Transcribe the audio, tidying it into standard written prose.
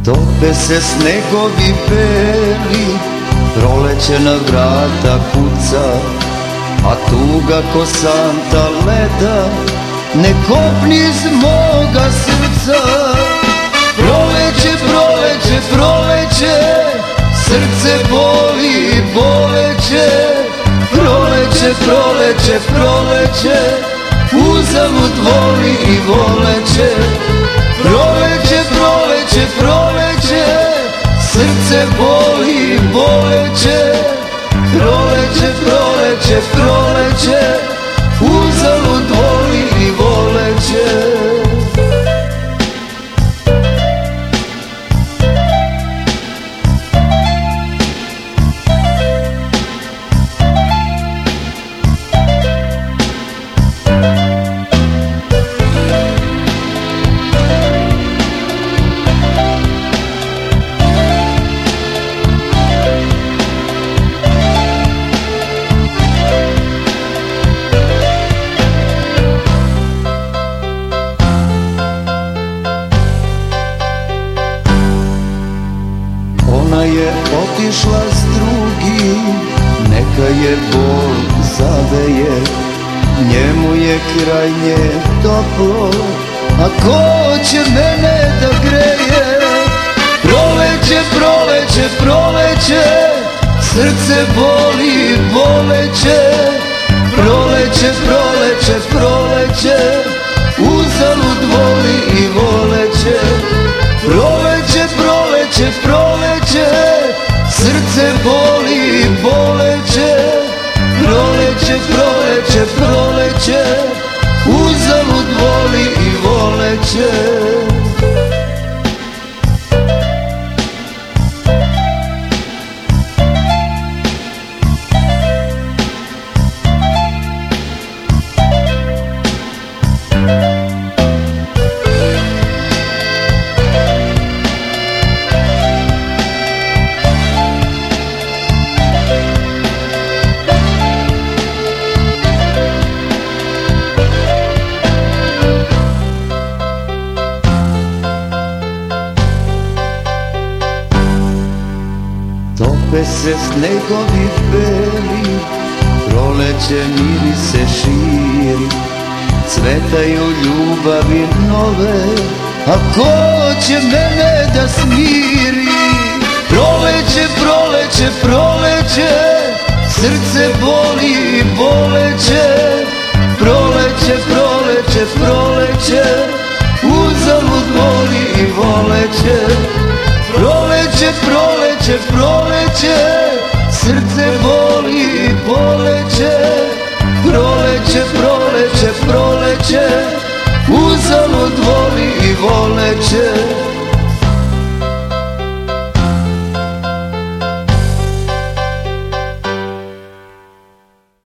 Tope se snegovi beli, proleće na vrata kuca, a tuga ko santa leda ne kopni iz moga srca. Proleće, proleće, proleće, srce boli, boleće. Proleće, proleće, proleće, uzalud voli i voleće. Proleće, proleće, proleće, srce boli, boleće. Proleće, proleće, proleće, uzalud voli i voleće. Ona je otišla s drugim, neka je bol zaveje. Njemu je kraj nje toplo, a ko će mene da greje? Proleće, proleće, proleće, srce boli, boleće. Proleće, proleće, proleće, uzalud voli i voleće. Proleće, proleće, proleće, srce boli, boleće. Proleće, proleće, proleće, uzalud voli i voleće. Tope se snegovi beli, proleće mirise širi. Cvetaju ljubavi nove, a ko će mene da smiri? Proleće, proleće, proleće, srce boli i boleće. Proleće, proleće, proleće, uzalud voli i voleće. Proleće, proleće, proleće, srce boli i boleće. Proleće, proleće, proleće, uzalud voli i voleće.